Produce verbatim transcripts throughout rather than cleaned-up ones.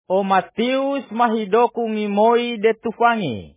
O Matius mahidoku ngimoi de tufangi.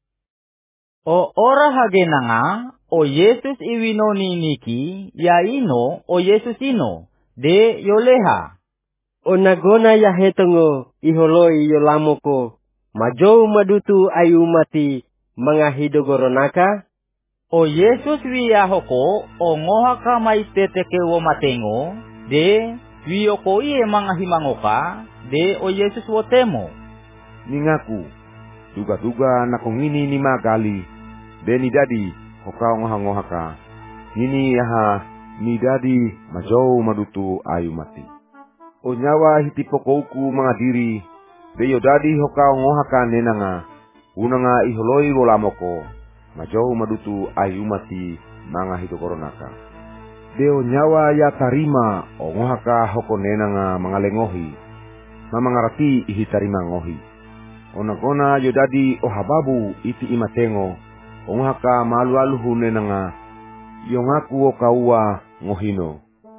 O ora hagenanga, o Yesus iwinoni niki, yaino o Yesus ino, de yoleha. O nagona yahetongo, iholoi yolamoko, majou madutu ayumati, mangahidogoronaka. O Yesus wiyahoko, o ngohaka maiteteke wo matengo, de wiyoko iye mangahimangoka, de o Yesus wotemo. Ningaku, duga-duga nakongini ni magali, de ni dadi hoka ngoha-ngohaka, nini yaha ni dadi majou madutu ayumati. O nyawa hitipokouku mangadiri, de yodadi hoka ngohaka nenanga, unanga iholoi wolamoko, majou madutu ayumati manga hitokoronaka. Deo nyawa ya tarima o ngohaka hoko nenanga mangalengohi, mamangarati ihi tarima ngohi. Onagona yodadi o hababu iti imatengo, o ngohaka malu-aluhu nenanga, yongaku o kaua ngohino.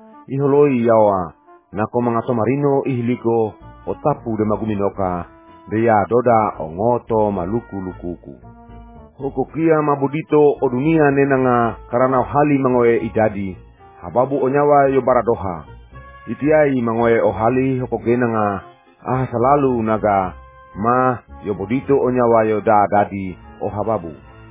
Iholoi yawa, nako mangato marino ihiliko, o tapu de maguminoka, de ya doda o ngoto maluku lukuku. Hoko kia mabudito o dunia nenanga karana o hali mangoe idadi, hababu o nyawa yo baradoha. Itiai mangoe o hali hoko genanga, ah selalu naga, ma yo bodito o nyawa yo da dadi o hababu.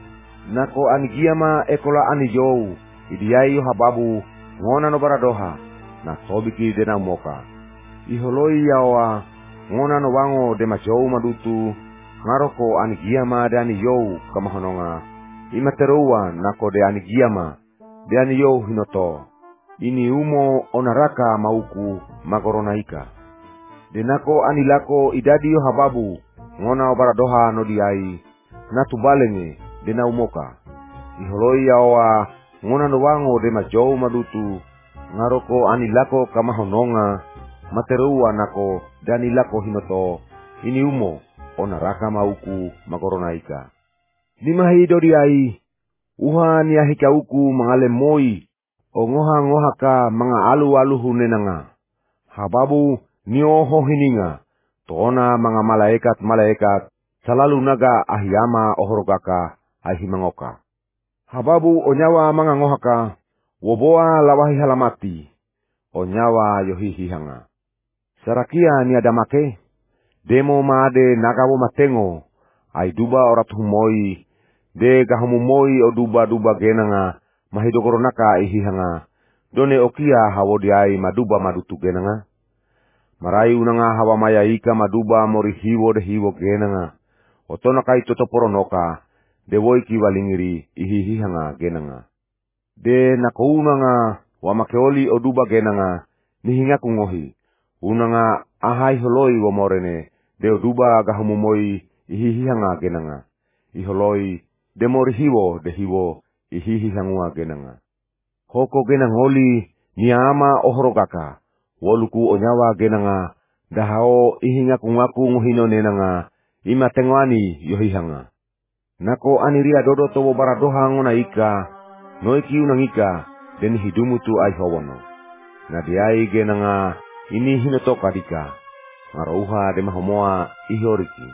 Nako anigiama ekola anijou, idiai yo hababu, ngona no baradoha, na sobiki dena moka. Iholoi yawa, ngona no wango de majou madutu, ngaroko anigiama de anijou kamahononga, imateroua nako de anigiama, de anijou hinoto. Ini umo onaraka mauku magoronaika. Denako anilako idadi yo hababu, ngona o baradoha no diai, natubalenge dena umoka. Iholoi yawa, ngona no wango de majou madutu, ngaroko anilako kamahononga, materuwa nako danilako hinoto, ini umo onaraka mauku magoronaika. Nimahi do diai, uha niahika uku mangale moi, o ngoha-ngohaka mga alu-aluhu nenanga. Hababu nioho hininga, toona mga malaikat-malaikat, salalu naga ahiyama ohorogaka ahimangoka. Hababu onyawa mga ngohaka, woboa lawahi halamati, onyawa yohihihanga. Sarakia ni adamake, demo maade nagawo matengo, ay duba oratuhumoi, de gahumumoi o duba-duba genanga, mahidogoronaka ihihanga, done okia hawodiai maduba madutu genanga. Marai unanga hawa maya ika maduba mori hiwo de hiwo genanga, otonaka itotoporonoka, de woiki walingiri ihihihanga genanga. De nakounanga wamakeoli o duba genanga, nihingaku ngohi, unanga ahai holoi wamorene, de o duba gahumumoi ihihihanga genanga, iholoi de mori hiwo de hiwo, ihihi hangua genanga. Hoko genangoli niama ohrogaka, woluku onyawa genanga, dahao ihinga kungaku nguhino nenanga, ima tengwani yohihanga. Nako aniria dodo towo baradoha ngona ika, noiki unangika, deni hidumutu ai hawono. Nadiai genanga, ini hinotoka dika, ngarouha demahomoa ihoriki.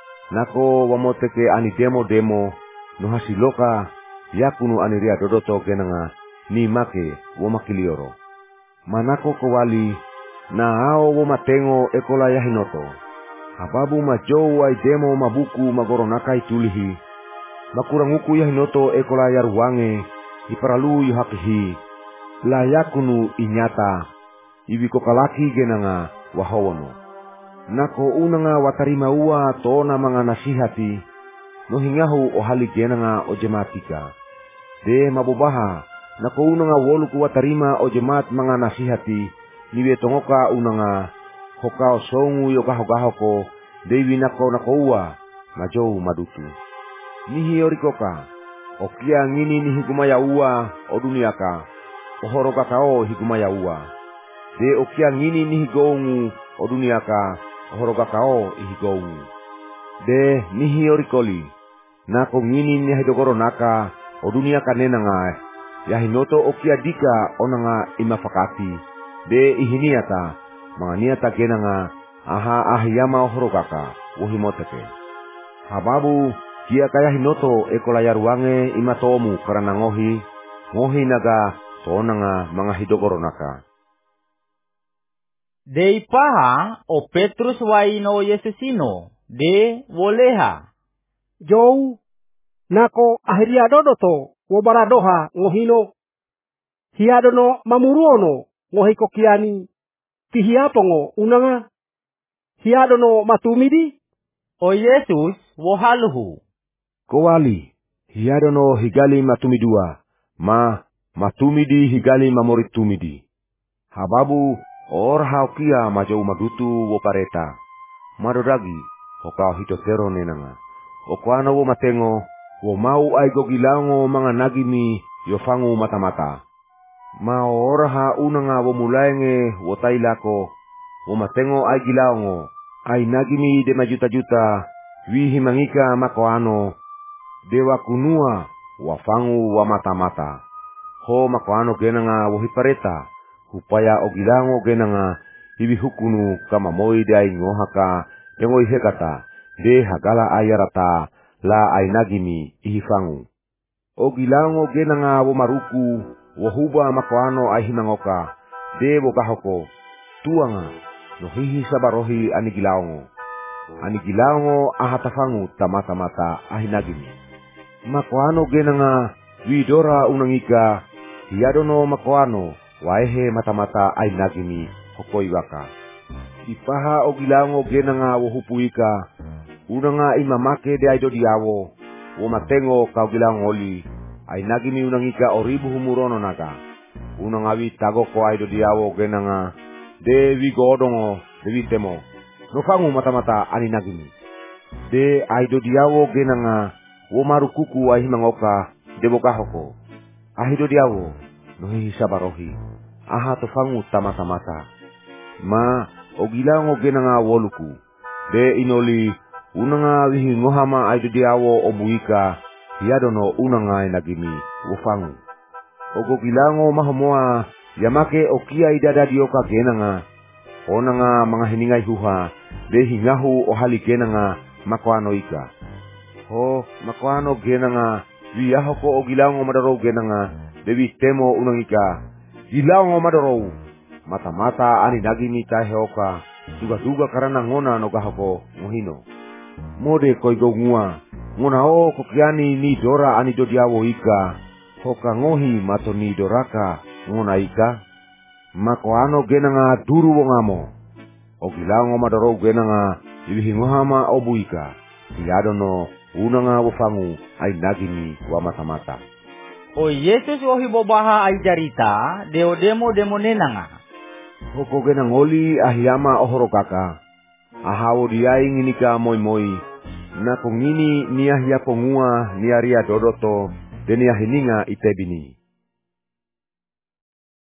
Nako wamoteke ani demo demo, nohasiloka, yakunu aniria dodoto genanga ni make wo makilioro. Manako kowali na hao wo matengo ekola yahinoto. Hababu majou ai demo mabuku magoronaka itulihi. Makuranguku yahinoto ekola yaruwange iparalu yuhakihi. La yakunu inyata ibiko kalaki genanga wahawono. Nako unanga watarima ua tona mga nasihati. Nohingahu o hali genanga o jematika. De mabobaha, nako unanga woluku watarima o jemaat mga nasihati, niwe tongoka unanga, hokao songu yogaho-gahoko, dewi nako nako ua, majou madutu. Nihi orikoka, okia ngini ni higumaya ua o duniaka, ohoroka kao higumaya ua. De okia ngini ni higongu o duniaka, ohoroka kao ihigongu. De nihi orikoli, nako ngini ni hidogoro naka o dunia kanenanga yahinoto okia dika onanga imafakati de ihiniata mga niata genanga aha ahiyama ohrokaka wohimotepe. Hababu kia kaya hinoto ekolayar wange imatomu karena ngohi, ngohi naga tonanga mga hidogoronaka. Dei paha o Petrus waino Yesusino, de woleha. Jou, nako ahiria dodoto wobaradoha ngohino. Hiadono mamuruono ngohi kokiani. Kihiapongo unanga. Hiadono matumidi. O Yesus wohaluhu. Kowali, hiadono higali matumidua, ma matumidi higali mamoritumidi. Hababu or haukia majau madutu wo pareta. Madoragi, hokao hitotero nenanga. Okwano wo matengo, wo mau aigo gilango mga nagimi yofangu mata-mata. Ma orha unanga wo mulaenge wo tailako, wo matengo ai gilango, ai nagimi de majuta-juta, wihi mangika makoano, dewa kunua wafangu wa mata-mata. Ho makoano genanga wo hipareta, upaya ogilango genanga hibi hukunu kama moi dai ngohaka engoi hekata de hagala ayarata la ainagimi ihifangu. Ogilango genanga wo maruku wo huba makoano ahimangoka de bokahoko tuanga no hihi sabarohi anigilango. Anigilango ahatafangu tamata-mata ahinagimi. Makoano genanga widora unangika hiadono makoano waehe mata-mata ai nagimi hokoi waka. Ipaha ogilango genanga wo hupuika. Unanga imamake de aido diawo. Wo matengo kau gilango oli. Ai nagimi unangika oribu humurono naga. Unanga wi tagoko aido diawo genanga. De wi godongo de wi temo. Nofangu mata-mata ani nagimi. De aido diawo genanga. Wo marukuku ai himangoka de bokahoko. Aido diawo. Nohi sabarohi. Aha tofangu tamata-mata. Ma ogilango genanga woluku. De inoli unanga wihi ngohama aido diawo obuika. Hiadono unanga inagimi wofangu. Ogo gilango mahamoa yamake okia idada dioka genanga. Onanga mga hiningai huha. De hingahu ohali genanga makoano ika. Ho makoano genanga wiyahoko ogilango madaro genanga. Dewi temo unangika. Gilango madorou. Mata-mata ani nagimi taheoka. Duga-duga karena ngona nogahoko mohino. Mode koigo ngua. Ngona o kokiani ni dora ani dodiawo ika. Hoka ngohi mato ni doraka ngona ika. Makoano genanga duru wongamo. Ogilango madorou genanga ibihingohama obu ika. Hiadono unanga wofangu ai nagimi wa mata-mata. O Yesus wohi bobaha ai jarita deo demo demo nenanga. Hoko genang oli ahiyama ohrokaka. Ahawo diai nginika moi moi. Na kongini niah ya pongua niaria dodoto denia hininga itebini.